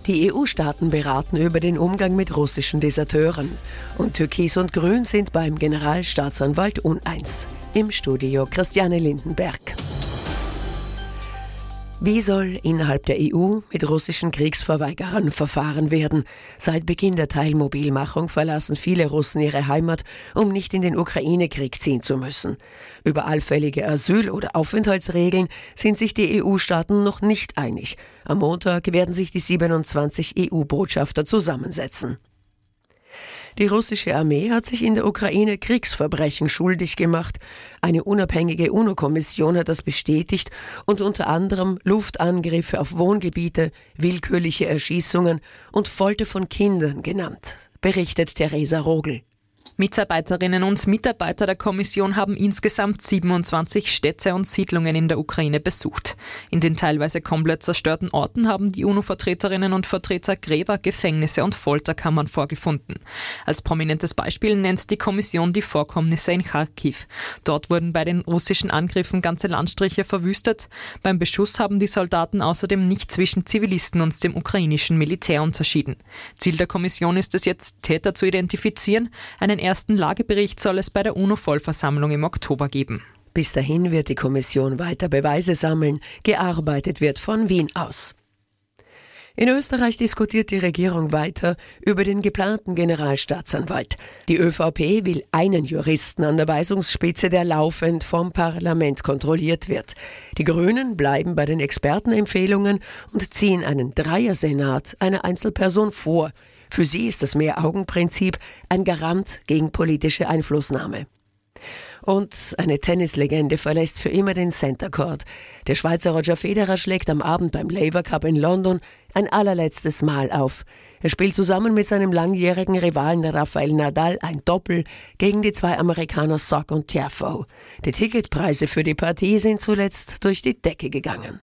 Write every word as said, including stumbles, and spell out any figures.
Die E U-Staaten beraten über den Umgang mit russischen Deserteuren. Und Türkis und Grün sind beim Generalstaatsanwalt uneins. Im Studio Christiane Lindenberg. Wie soll innerhalb der E U mit russischen Kriegsverweigerern verfahren werden? Seit Beginn der Teilmobilmachung verlassen viele Russen ihre Heimat, um nicht in den Ukraine-Krieg ziehen zu müssen. Über allfällige Asyl- oder Aufenthaltsregeln sind sich die E U-Staaten noch nicht einig. Am Montag werden sich die siebenundzwanzig E U-Botschafter zusammensetzen. Die russische Armee hat sich in der Ukraine Kriegsverbrechen schuldig gemacht. Eine unabhängige UNO-Kommission hat das bestätigt und unter anderem Luftangriffe auf Wohngebiete, willkürliche Erschießungen und Folter von Kindern genannt, berichtet Theresa Rogel. Mitarbeiterinnen und Mitarbeiter der Kommission haben insgesamt siebenundzwanzig Städte und Siedlungen in der Ukraine besucht. In den teilweise komplett zerstörten Orten haben die UNO-Vertreterinnen und Vertreter Gräber, Gefängnisse und Folterkammern vorgefunden. Als prominentes Beispiel nennt die Kommission die Vorkommnisse in Charkiw. Dort wurden bei den russischen Angriffen ganze Landstriche verwüstet. Beim Beschuss haben die Soldaten außerdem nicht zwischen Zivilisten und dem ukrainischen Militär unterschieden. Ziel der Kommission ist es jetzt, Täter zu identifizieren. Einen ersten Lagebericht soll es bei der UNO-Vollversammlung im Oktober geben. Bis dahin wird die Kommission weiter Beweise sammeln. Gearbeitet wird von Wien aus. In Österreich diskutiert die Regierung weiter über den geplanten Generalstaatsanwalt. Die ÖVP will einen Juristen an der Weisungsspitze, der laufend vom Parlament kontrolliert wird. Die Grünen bleiben bei den Expertenempfehlungen und ziehen einen Dreiersenat einer Einzelperson vor. Für sie ist das Mehr-Augen-Prinzip ein Garant gegen politische Einflussnahme. Und eine Tennislegende verlässt für immer den Center Court. Der Schweizer Roger Federer schlägt am Abend beim Laver Cup in London ein allerletztes Mal auf. Er spielt zusammen mit seinem langjährigen Rivalen Rafael Nadal ein Doppel gegen die zwei Amerikaner Sock und Tiafoe. Die Ticketpreise für die Partie sind zuletzt durch die Decke gegangen.